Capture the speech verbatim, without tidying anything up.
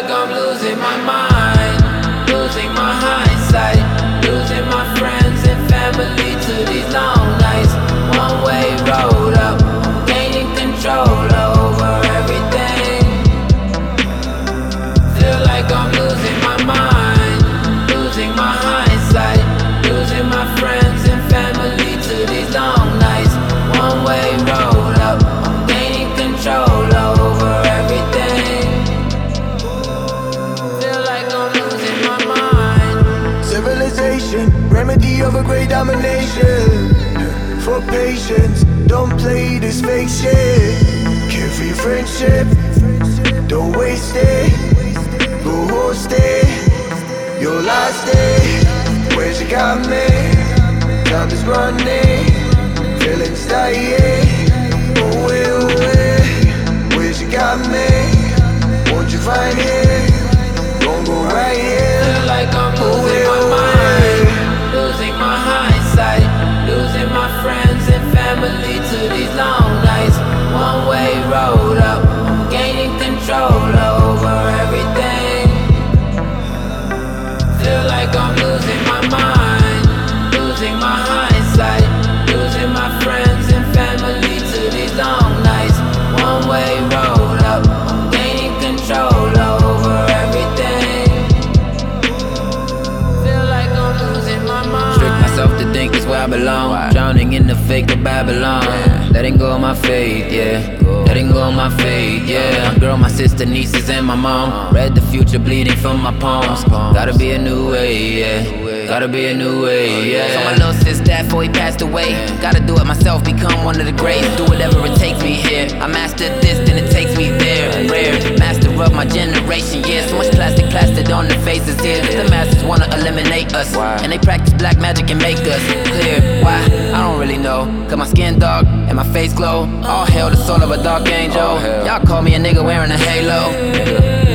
I'm losing my mind, losing my hindsight, losing my friends and family to these long nights. One-way road up, gaining control over everything. Feel like I'm losing my mind, losing my hindsight, losing my friends and family to these long nights. One-way road up, gaining control over everything. Feel like I'm losing my mind. Civilization, remedy of a great domination. For patience, don't play this fake shit. Care for your friendship, don't waste it. Go host it, your last day. Where's you got me? Time is running, feelings dying. Away, away, where's you got me? Won't you find it? Don't go right here. Feel like I'm losing my mind, losing my hindsight, losing my friends and family to these long nights. One-way road up, I'm gaining control over everything. Feel like I'm losing my mind, losing my hindsight, losing my friends and family to these long nights. One-way road up, I'm gaining control over everything. Feel like I'm losing my mind. Trick myself to think it's where I belong. Drowning in the fake of Babylon. Letting go of my faith, yeah. Letting go of my faith, yeah. My girl, my sister, nieces, and my mom. Read the future bleeding from my palms. Gotta be a new way, yeah. Gotta be a new way, yeah. So my little sis dad before he passed away. Gotta do it myself, become one of the greats. Do whatever it takes me here. I mastered this, then it takes me there. Rare, master of my generation, yeah. So much plastic plastered on the faces here. The masters wanna eliminate us, and they practice black magic and make us clear. Why? I don't really know. Cause my skin dark and my face glow. All hail the soul of a dark angel. Y'all call me a nigga wearing a halo.